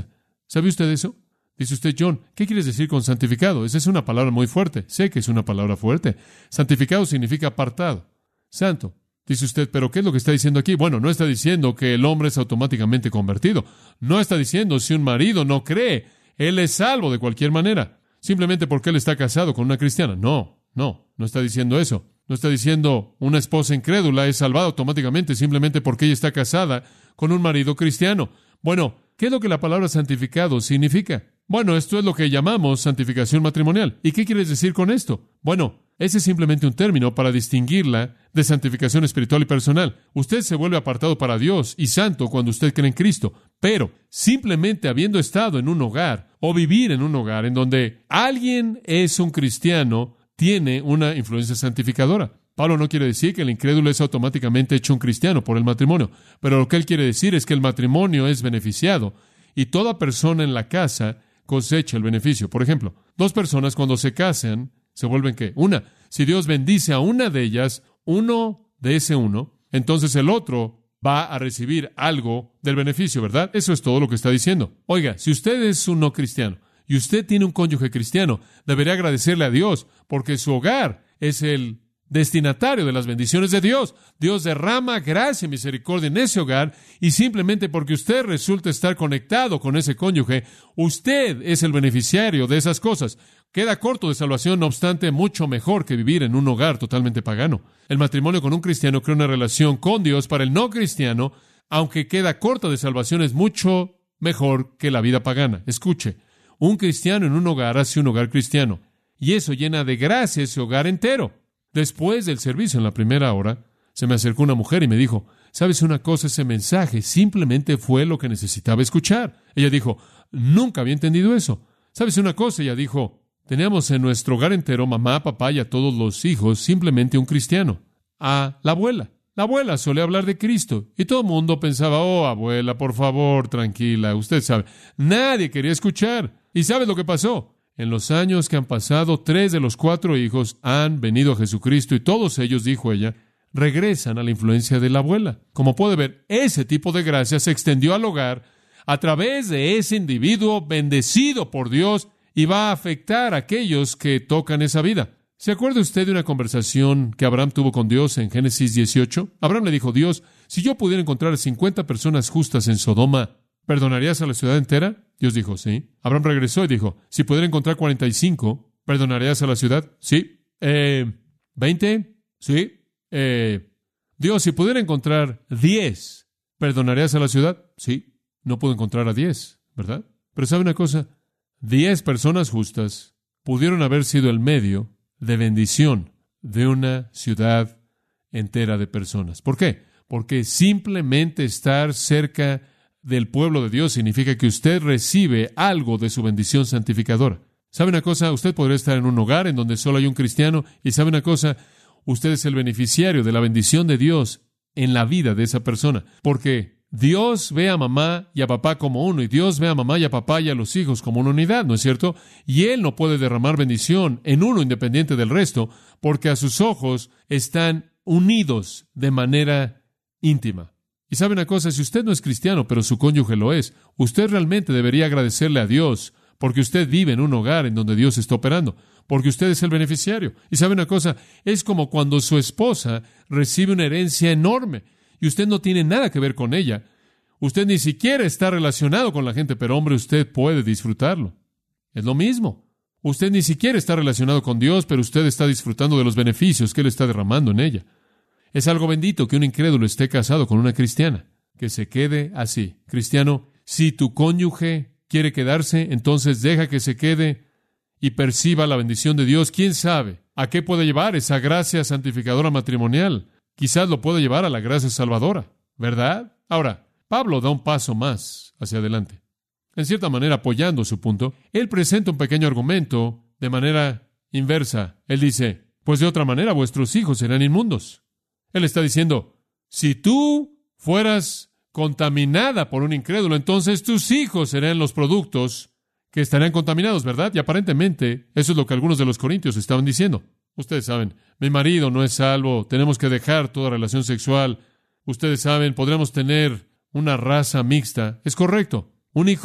¿Sabe usted eso? Dice usted, John, ¿qué quieres decir con santificado? Esa es una palabra muy fuerte. Sé que es una palabra fuerte. Santificado significa apartado, santo. Dice usted, ¿pero qué es lo que está diciendo aquí? Bueno, no está diciendo que el hombre es automáticamente convertido. No está diciendo si un marido no cree, él es salvo de cualquier manera, simplemente porque él está casado con una cristiana. No, no, no está diciendo eso. No está diciendo una esposa incrédula es salvada automáticamente simplemente porque ella está casada con un marido cristiano. Bueno, ¿qué es lo que la palabra santificado significa? Bueno, esto es lo que llamamos santificación matrimonial. ¿Y qué quieres decir con esto? Bueno, ese es simplemente un término para distinguirla de santificación espiritual y personal. Usted se vuelve apartado para Dios y santo cuando usted cree en Cristo, pero simplemente habiendo estado en un hogar o vivir en un hogar en donde alguien es un cristiano, tiene una influencia santificadora. Pablo no quiere decir que el incrédulo es automáticamente hecho un cristiano por el matrimonio, pero lo que él quiere decir es que el matrimonio es beneficiado y toda persona en la casa cosecha el beneficio. Por ejemplo, dos personas cuando se casan, ¿se vuelven qué? Una. Si Dios bendice a una de ellas, uno de ese uno, entonces el otro va a recibir algo del beneficio, ¿verdad? Eso es todo lo que está diciendo. Oiga, si usted es un no cristiano y usted tiene un cónyuge cristiano, debería agradecerle a Dios porque su hogar es el destinatario de las bendiciones de Dios. Dios derrama gracia y misericordia en ese hogar y simplemente porque usted resulta estar conectado con ese cónyuge, usted es el beneficiario de esas cosas. Queda corto de salvación, no obstante, mucho mejor que vivir en un hogar totalmente pagano. El matrimonio con un cristiano crea una relación con Dios. Para el no cristiano, aunque queda corta de salvación, es mucho mejor que la vida pagana. Escuche, un cristiano en un hogar hace un hogar cristiano y eso llena de gracia ese hogar entero. Después del servicio en la primera hora, se me acercó una mujer y me dijo, ¿sabes una cosa? Ese mensaje simplemente fue lo que necesitaba escuchar. Ella dijo, nunca había entendido eso. ¿Sabes una cosa? Ella dijo, teníamos en nuestro hogar entero, mamá, papá y a todos los hijos, simplemente un cristiano. A la abuela. La abuela solía hablar de Cristo y todo el mundo pensaba, oh, abuela, por favor, tranquila, usted sabe. Nadie quería escuchar. ¿Y sabes lo que pasó? En los años que han pasado, tres de los cuatro hijos han venido a Jesucristo y todos ellos, dijo ella, regresan a la influencia de la abuela. Como puede ver, ese tipo de gracia se extendió al hogar a través de ese individuo bendecido por Dios y va a afectar a aquellos que tocan esa vida. ¿Se acuerda usted de una conversación que Abraham tuvo con Dios en Génesis dieciocho? Abraham le dijo, Dios, si yo pudiera encontrar cincuenta personas justas en Sodoma, ¿perdonarías a la ciudad entera? Dios dijo, sí. Abraham regresó y dijo, si pudiera encontrar cuarenta y cinco, ¿perdonarías a la ciudad? Sí. Eh, ¿veinte? Sí. Eh, Dios, si pudiera encontrar diez, ¿perdonarías a la ciudad? Sí. No puedo encontrar a diez, ¿verdad? Pero ¿sabe una cosa? Diez personas justas pudieron haber sido el medio de bendición de una ciudad entera de personas. ¿Por qué? Porque simplemente estar cerca del pueblo de Dios significa que usted recibe algo de su bendición santificadora. ¿Sabe una cosa? Usted podría estar en un hogar en donde solo hay un cristiano y ¿sabe una cosa? Usted es el beneficiario de la bendición de Dios en la vida de esa persona. Porque Dios ve a mamá y a papá como uno y Dios ve a mamá y a papá y a los hijos como una unidad, ¿no es cierto? Y Él no puede derramar bendición en uno independiente del resto porque a sus ojos están unidos de manera íntima. Y sabe una cosa, si usted no es cristiano, pero su cónyuge lo es, usted realmente debería agradecerle a Dios porque usted vive en un hogar en donde Dios está operando, porque usted es el beneficiario. Y sabe una cosa, es como cuando su esposa recibe una herencia enorme y usted no tiene nada que ver con ella. Usted ni siquiera está relacionado con la gente, pero hombre, usted puede disfrutarlo. Es lo mismo. Usted ni siquiera está relacionado con Dios, pero usted está disfrutando de los beneficios que Él está derramando en ella. Es algo bendito que un incrédulo esté casado con una cristiana. Que se quede así. Cristiano, si tu cónyuge quiere quedarse, entonces deja que se quede y perciba la bendición de Dios. ¿Quién sabe a qué puede llevar esa gracia santificadora matrimonial? Quizás lo puede llevar a la gracia salvadora, ¿verdad? Ahora, Pablo da un paso más hacia adelante. En cierta manera, apoyando su punto, él presenta un pequeño argumento de manera inversa. Él dice, pues de otra manera vuestros hijos serán inmundos. Él está diciendo, si tú fueras contaminada por un incrédulo, entonces tus hijos serán los productos que estarán contaminados, ¿verdad? Y aparentemente eso es lo que algunos de los corintios estaban diciendo. Ustedes saben, mi marido no es salvo, tenemos que dejar toda relación sexual. Ustedes saben, podremos tener una raza mixta. Es correcto. Un hijo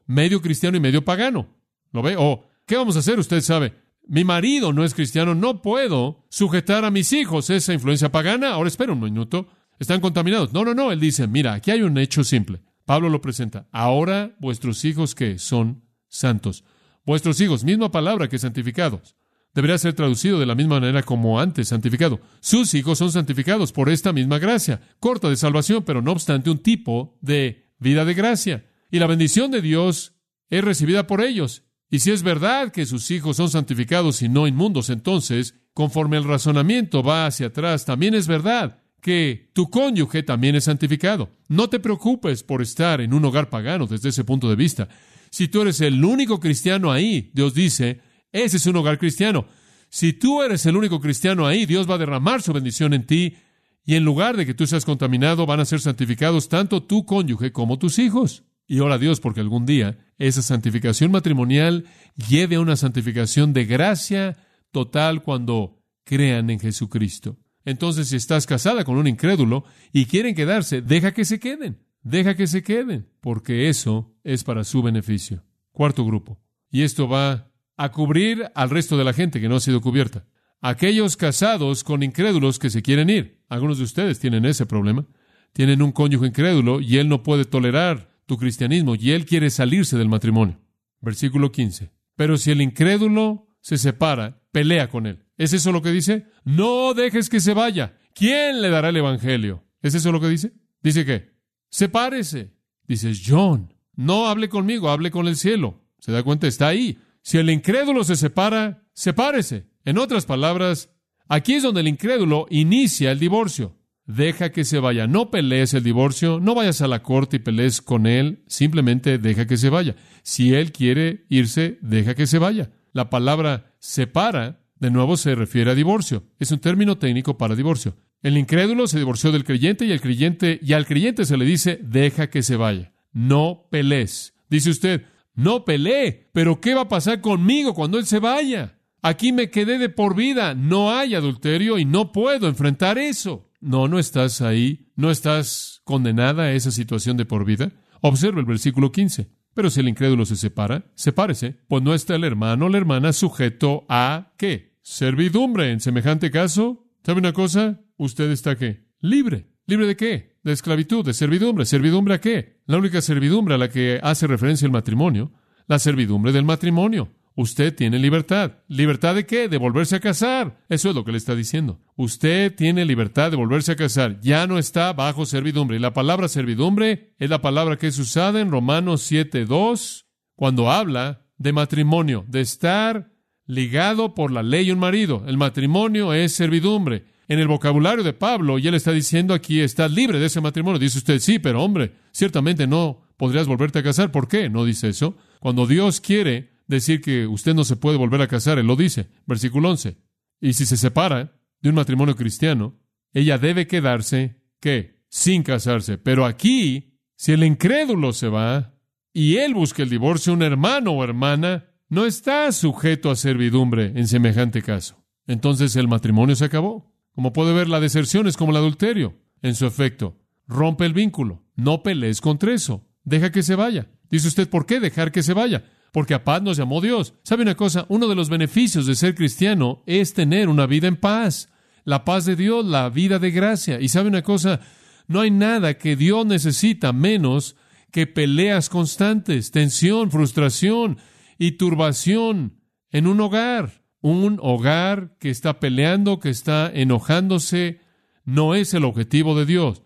medio cristiano y medio pagano. ¿Lo ve? O, ¿qué vamos a hacer? Usted sabe, mi marido no es cristiano, no puedo sujetar a mis hijos esa influencia pagana. Ahora espera un minuto, están contaminados. No, no, no, él dice, mira, aquí hay un hecho simple. Pablo lo presenta. Ahora vuestros hijos, ¿qué? Son santos. Vuestros hijos, misma palabra que santificados. Debería ser traducido de la misma manera como antes, santificado. Sus hijos son santificados por esta misma gracia, corta de salvación, pero no obstante un tipo de vida de gracia. Y la bendición de Dios es recibida por ellos. Y si es verdad que sus hijos son santificados y no inmundos, entonces, conforme el razonamiento va hacia atrás, también es verdad que tu cónyuge también es santificado. No te preocupes por estar en un hogar pagano desde ese punto de vista. Si tú eres el único cristiano ahí, Dios dice, ese es un hogar cristiano. Si tú eres el único cristiano ahí, Dios va a derramar su bendición en ti y en lugar de que tú seas contaminado, van a ser santificados tanto tu cónyuge como tus hijos. Y ora a Dios porque algún día esa santificación matrimonial lleve a una santificación de gracia total cuando crean en Jesucristo. Entonces, si estás casada con un incrédulo y quieren quedarse, deja que se queden. Deja que se queden, porque eso es para su beneficio. Cuarto grupo. Y esto va a cubrir al resto de la gente que no ha sido cubierta. Aquellos casados con incrédulos que se quieren ir. Algunos de ustedes tienen ese problema. Tienen un cónyuge incrédulo y él no puede tolerar tu cristianismo y él quiere salirse del matrimonio. Versículo quince. Pero si el incrédulo se separa, pelea con él. ¿Es eso lo que dice? No dejes que se vaya. ¿Quién le dará el evangelio? ¿Es eso lo que dice? Dice que sepárese. Dices, John, no hable conmigo, hable con el cielo. ¿Se da cuenta? Está ahí. Si el incrédulo se separa, sepárese. En otras palabras, aquí es donde el incrédulo inicia el divorcio. Deja que se vaya. No pelees el divorcio. No vayas a la corte y pelees con él. Simplemente deja que se vaya. Si él quiere irse, deja que se vaya. La palabra separa, de nuevo, se refiere a divorcio. Es un término técnico para divorcio. El incrédulo se divorció del creyente y el creyente, y al creyente se le dice, deja que se vaya. No pelees. Dice usted, no pelee, pero ¿qué va a pasar conmigo cuando él se vaya? Aquí me quedé de por vida. No hay adulterio y no puedo enfrentar eso. No, no estás ahí. No estás condenada a esa situación de por vida. Observa el versículo quince. Pero si el incrédulo se separa, sepárese, pues no está el hermano o la hermana sujeto a, ¿qué? Servidumbre. En semejante caso, ¿sabe una cosa? Usted está, ¿qué? Libre. ¿Libre de qué? De esclavitud, de servidumbre. ¿Servidumbre a qué? La única servidumbre a la que hace referencia el matrimonio, la servidumbre del matrimonio. Usted tiene libertad. ¿Libertad de qué? De volverse a casar. Eso es lo que le está diciendo. Usted tiene libertad de volverse a casar. Ya no está bajo servidumbre. Y la palabra servidumbre es la palabra que es usada en Romanos siete dos, cuando habla de matrimonio, de estar ligado por la ley a un marido. El matrimonio es servidumbre. En el vocabulario de Pablo, y él está diciendo aquí, estás libre de ese matrimonio. Dice usted, sí, pero hombre, ciertamente no podrías volverte a casar. ¿Por qué? No dice eso. Cuando Dios quiere decir que usted no se puede volver a casar, él lo dice. Versículo once. Y si se separa de un matrimonio cristiano, ella debe quedarse, ¿qué? Sin casarse. Pero aquí, si el incrédulo se va y él busca el divorcio, un hermano o hermana no está sujeto a servidumbre en semejante caso. Entonces el matrimonio se acabó. Como puede ver, la deserción es como el adulterio. En su efecto, rompe el vínculo. No pelees contra eso. Deja que se vaya. Dice usted, ¿por qué dejar que se vaya? Porque a paz nos llamó Dios. ¿Sabe una cosa? Uno de los beneficios de ser cristiano es tener una vida en paz. La paz de Dios, la vida de gracia. Y ¿sabe una cosa? No hay nada que Dios necesita menos que peleas constantes, tensión, frustración y turbación en un hogar. Un hogar que está peleando, que está enojándose, no es el objetivo de Dios,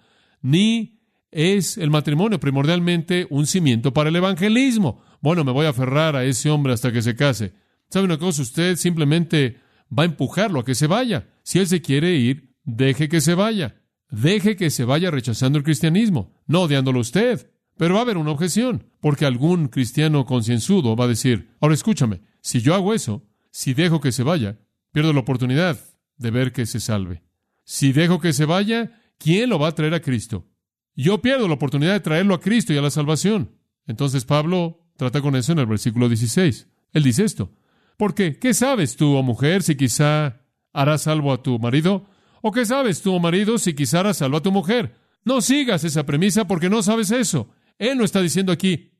ni es el matrimonio primordialmente un cimiento para el evangelismo. Bueno, me voy a aferrar a ese hombre hasta que se case. ¿Sabe una cosa? Usted simplemente va a empujarlo a que se vaya. Si él se quiere ir, deje que se vaya. Deje que se vaya rechazando el cristianismo, no odiándolo usted. Pero va a haber una objeción, porque algún cristiano concienzudo va a decir, ahora escúchame, si yo hago eso, si dejo que se vaya, pierdo la oportunidad de ver que se salve. Si dejo que se vaya, ¿quién lo va a traer a Cristo? Yo pierdo la oportunidad de traerlo a Cristo y a la salvación. Entonces Pablo trata con eso en el versículo dieciséis. Él dice esto. ¿Por qué? ¿Qué sabes tú, oh mujer, si quizá harás salvo a tu marido? ¿O qué sabes tú, oh marido, si quizá harás salvo a tu mujer? No sigas esa premisa porque no sabes eso. Él no está diciendo aquí,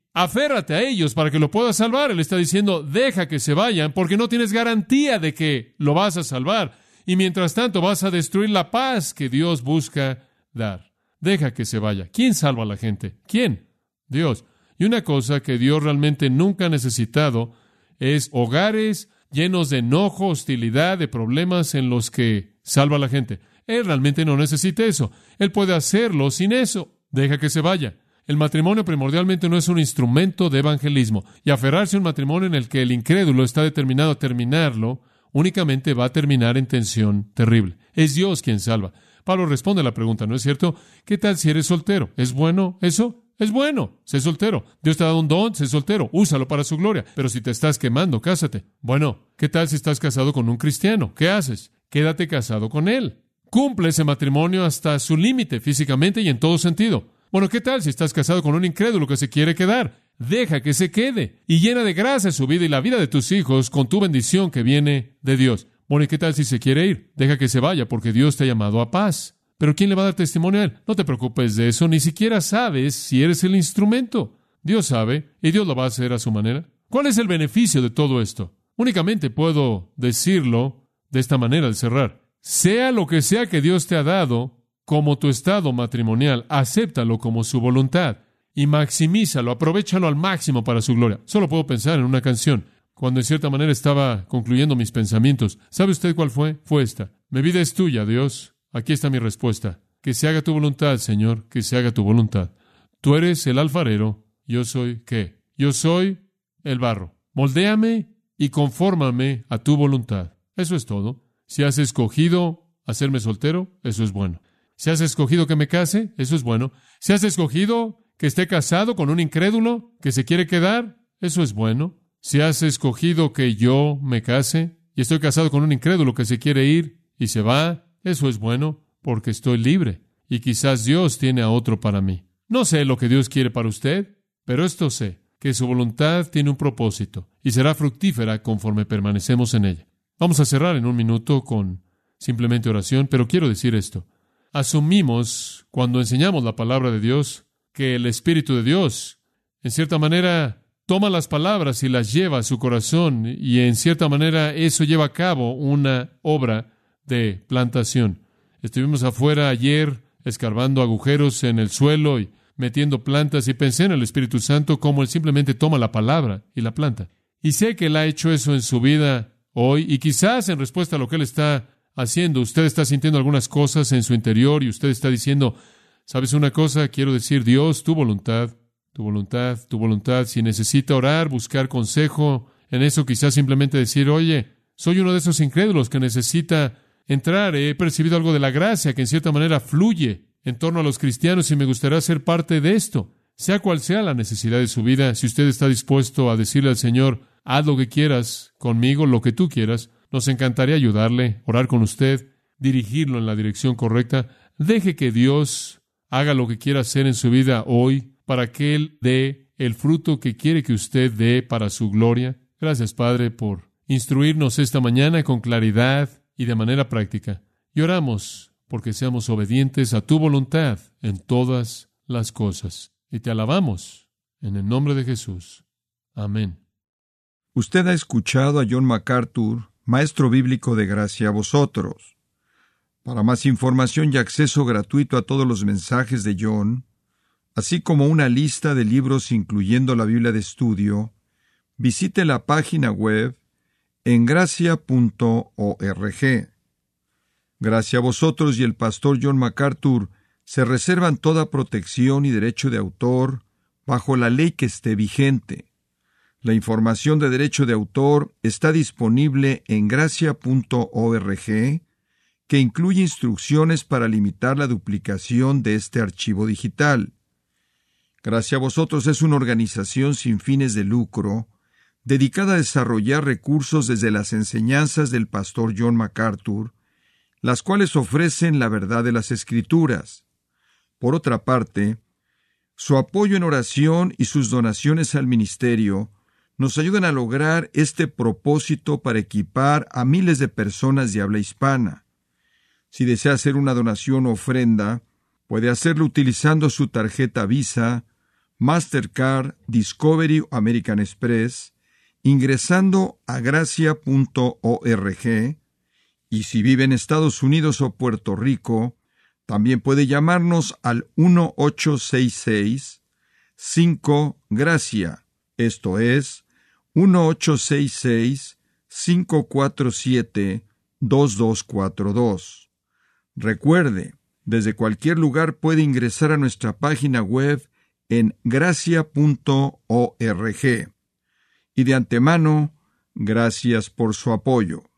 Aférrate a ellos para que lo puedas salvar. Él está diciendo, deja que se vayan porque no tienes garantía de que lo vas a salvar. Y mientras tanto vas a destruir la paz que Dios busca dar. Deja que se vaya. ¿Quién salva a la gente? ¿Quién? Dios. Y una cosa que Dios realmente nunca ha necesitado es hogares llenos de enojo, hostilidad, de problemas en los que salva a la gente. Él realmente no necesita eso. Él puede hacerlo sin eso. Deja que se vaya. El matrimonio primordialmente no es un instrumento de evangelismo, y aferrarse a un matrimonio en el que el incrédulo está determinado a terminarlo, únicamente va a terminar en tensión terrible. Es Dios quien salva. Pablo responde a la pregunta, ¿no es cierto? ¿Qué tal si eres soltero? ¿Es bueno eso? Es bueno. Sé soltero. Dios te ha dado un don, sé soltero. Úsalo para su gloria. Pero si te estás quemando, cásate. Bueno, ¿qué tal si estás casado con un cristiano? ¿Qué haces? Quédate casado con él. Cumple ese matrimonio hasta su límite, físicamente y en todo sentido. Bueno, ¿qué tal si estás casado con un incrédulo que se quiere quedar? Deja que se quede y llena de gracia su vida y la vida de tus hijos con tu bendición que viene de Dios. Bueno, ¿y qué tal si se quiere ir? Deja que se vaya porque Dios te ha llamado a paz. ¿Pero quién le va a dar testimonio a él? No te preocupes de eso, ni siquiera sabes si eres el instrumento. Dios sabe y Dios lo va a hacer a su manera. ¿Cuál es el beneficio de todo esto? Únicamente puedo decirlo de esta manera al cerrar. Sea lo que sea que Dios te ha dado, como tu estado matrimonial, acéptalo como su voluntad y maximízalo, aprovéchalo al máximo para su gloria. Solo puedo pensar en una canción, cuando en cierta manera estaba concluyendo mis pensamientos. ¿Sabe usted cuál fue? Fue esta. Mi vida es tuya, Dios. Aquí está mi respuesta. Que se haga tu voluntad, Señor, que se haga tu voluntad. Tú eres el alfarero, yo soy, ¿qué? Yo soy el barro. Moldéame y confórmame a tu voluntad. Eso es todo. Si has escogido hacerme soltero, eso es bueno. Si has escogido que me case, eso es bueno. Si has escogido que esté casado con un incrédulo que se quiere quedar, eso es bueno. Si has escogido que yo me case y estoy casado con un incrédulo que se quiere ir y se va, eso es bueno, porque estoy libre. Y quizás Dios tiene a otro para mí. No sé lo que Dios quiere para usted, pero esto sé, que su voluntad tiene un propósito y será fructífera conforme permanecemos en ella. Vamos a cerrar en un minuto con simplemente oración, pero quiero decir esto. Asumimos, cuando enseñamos la palabra de Dios, que el Espíritu de Dios, en cierta manera, toma las palabras y las lleva a su corazón, y en cierta manera eso lleva a cabo una obra de plantación. Estuvimos afuera ayer escarbando agujeros en el suelo y metiendo plantas, y pensé en el Espíritu Santo como Él simplemente toma la palabra y la planta. Y sé que Él ha hecho eso en su vida hoy, y quizás en respuesta a lo que Él está haciendo, usted está sintiendo algunas cosas en su interior y usted está diciendo, ¿sabes una cosa? Quiero decir, Dios, tu voluntad, tu voluntad, tu voluntad. Si necesita orar, buscar consejo en eso, quizás simplemente decir, oye, soy uno de esos incrédulos que necesita entrar. He percibido algo de la gracia que en cierta manera fluye en torno a los cristianos y me gustaría ser parte de esto. Sea cual sea la necesidad de su vida, si usted está dispuesto a decirle al Señor, haz lo que quieras conmigo, lo que tú quieras, nos encantaría ayudarle, orar con usted, dirigirlo en la dirección correcta. Deje que Dios haga lo que quiera hacer en su vida hoy para que Él dé el fruto que quiere que usted dé para su gloria. Gracias, Padre, por instruirnos esta mañana con claridad y de manera práctica. Y oramos porque seamos obedientes a tu voluntad en todas las cosas. Y te alabamos en el nombre de Jesús. Amén. Usted ha escuchado a John MacArthur, maestro bíblico de Gracia a Vosotros. Para más información y acceso gratuito a todos los mensajes de John, así como una lista de libros incluyendo la Biblia de estudio, visite la página web en gracia punto org. Gracia a Vosotros y el pastor John MacArthur se reservan toda protección y derecho de autor bajo la ley que esté vigente. La información de derecho de autor está disponible en gracia punto org, que incluye instrucciones para limitar la duplicación de este archivo digital. Gracia a Vosotros es una organización sin fines de lucro, dedicada a desarrollar recursos desde las enseñanzas del pastor John MacArthur, las cuales ofrecen la verdad de las Escrituras. Por otra parte, su apoyo en oración y sus donaciones al ministerio nos ayudan a lograr este propósito para equipar a miles de personas de habla hispana. Si desea hacer una donación o ofrenda, puede hacerlo utilizando su tarjeta Visa, Mastercard, Discovery o American Express, ingresando a gracia punto org, y si vive en Estados Unidos o Puerto Rico, también puede llamarnos al uno ocho seis seis cinco gracia, esto es, uno ocho seis seis cinco cuatro siete dos dos cuatro dos. Recuerde, desde cualquier lugar puede ingresar a nuestra página web en gracia punto org. Y de antemano, gracias por su apoyo.